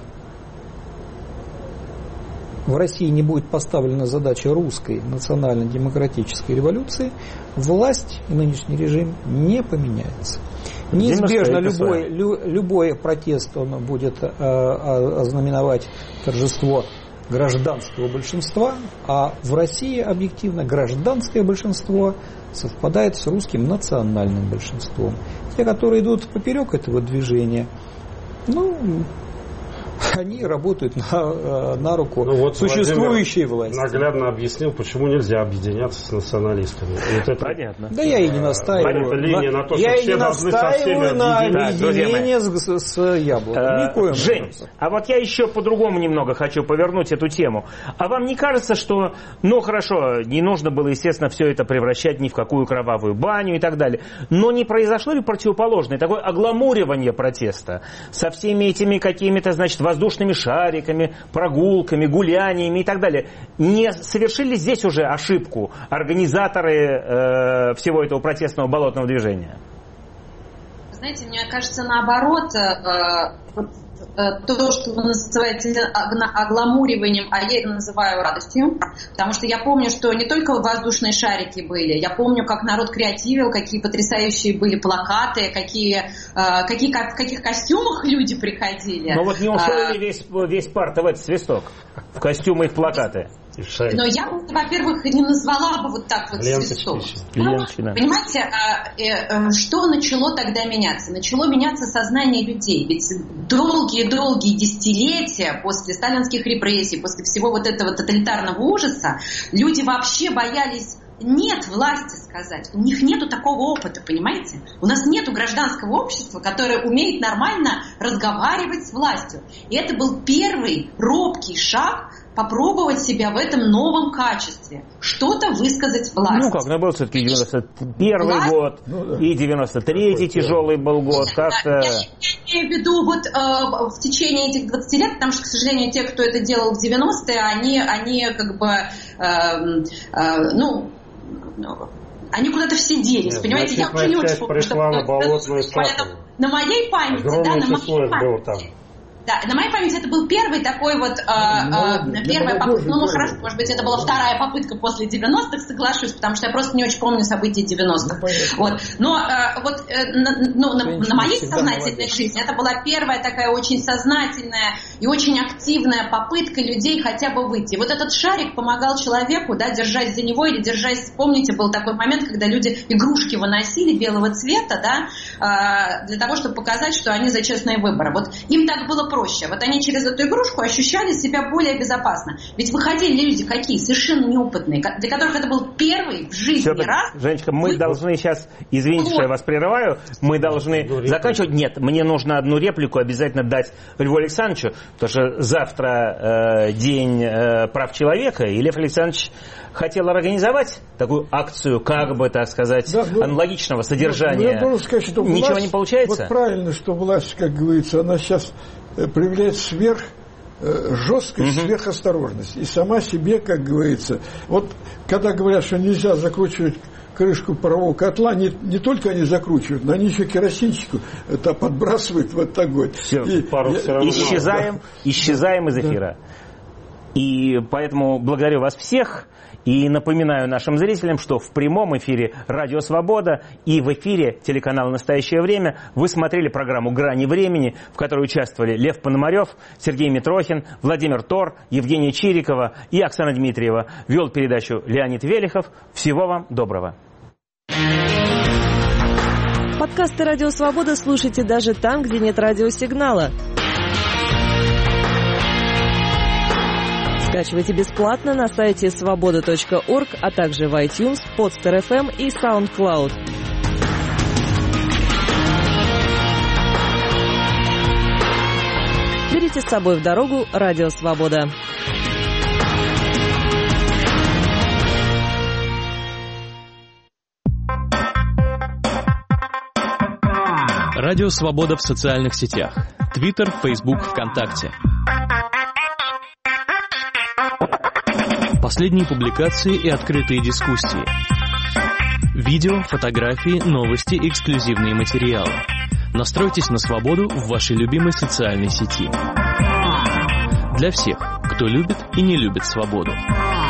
в России не будет поставлена задача русской национально-демократической революции, власть и нынешний режим не поменяется. Неизбежно любой протест он будет ознаменовать торжество гражданского большинства, а в России объективно гражданское большинство совпадает с русским национальным большинством. Те, которые идут поперек этого движения, они работают на руку существующей власти. Наглядно объяснил, почему нельзя объединяться с националистами. Понятно. Да я и не настаиваю. Я и не настаиваю на объединение с Яблоком. Жень, а вот я еще по-другому немного хочу повернуть эту тему. А вам не кажется, что, хорошо, не нужно было, естественно, все это превращать ни в какую кровавую баню и так далее, но не произошло ли противоположное, такое огламуривание протеста со всеми этими какими-то, воздушными шариками, прогулками, гуляниями и так далее? Не совершили здесь уже ошибку организаторы всего этого протестного болотного движения? Знаете, мне кажется, наоборот, то, что вы называете огламуриванием, а я это называю радостью, потому что я помню, что не только воздушные шарики были, я помню, как народ креативил, какие потрясающие были плакаты, в каких костюмах люди приходили. Но вот не устроили весь парт в этот свисток, в костюмы и в плакаты. Но я, во-первых, не назвала бы вот так вот свисток. Понимаете, что начало тогда меняться? Начало меняться сознание людей. Ведь долгие десятилетия после сталинских репрессий, после всего вот этого тоталитарного ужаса, люди вообще боялись нет власти сказать. У них нету такого опыта, понимаете? У нас нету гражданского общества, которое умеет нормально разговаривать с властью. И это был первый робкий шаг попробовать себя в этом новом качестве. Что-то высказать власти. Был все-таки 91-й год и 93-й тяжелый был год. Я имею в виду в течение этих 20 лет, потому что, к сожалению, те, кто это делал в 90-е, они они куда-то все делись, понимаете? Я уже не очень помню, поэтому на моей памяти, на моей памяти это был первый такой первая попытка, хорошо, может быть, это была вторая попытка после 90-х, соглашусь, потому что я просто не очень помню события 90-х. На моей сознательной жизни это была первая такая очень сознательная и очень активная попытка людей хотя бы выйти. Вот этот шарик помогал человеку, держась за него или держась, помните, был такой момент, когда люди игрушки выносили белого цвета, для того, чтобы показать, что они за честные выборы. Вот им так было проще. Вот они через эту игрушку ощущали себя более безопасно. Ведь выходили люди какие? Совершенно неопытные, для которых это был первый в жизни раз. Женечка, мы должны сейчас, извините, что я вас прерываю, мы должны заканчивать. Нет, мне нужно одну реплику обязательно дать Льву Александровичу, потому что завтра день прав человека, и Лев Александрович хотел организовать такую акцию, как бы, так сказать, аналогичного содержания. Я должен сказать, что власть, ничего не получается? Вот правильно, что власть, как говорится, она сейчас проявляет жесткость, сверхосторожность. И сама себе, как говорится, вот когда говорят, что нельзя закручивать крышку парового котла, не только они закручивают, но они еще керосинчику это подбрасывают вот такой. Исчезаем из эфира. И поэтому благодарю вас всех. И напоминаю нашим зрителям, что в прямом эфире «Радио Свобода» и в эфире телеканала «Настоящее время» вы смотрели программу «Грани времени», в которой участвовали Лев Пономарев, Сергей Митрохин, Владимир Тор, Евгения Чирикова и Оксана Дмитриева. Вел передачу Леонид Велихов. Всего вам доброго. Подкасты «Радио Свобода» слушайте даже там, где нет радиосигнала. Скачивайте бесплатно на сайте svoboda.org, а также в iTunes, Podster.fm и SoundCloud. Берите с собой в дорогу «Радио Свобода». Радио Свобода в социальных сетях. Твиттер, Фейсбук, ВКонтакте. Последние публикации и открытые дискуссии. Видео, фотографии, новости, эксклюзивные материалы. Настройтесь на свободу в вашей любимой социальной сети. Для всех, кто любит и не любит свободу.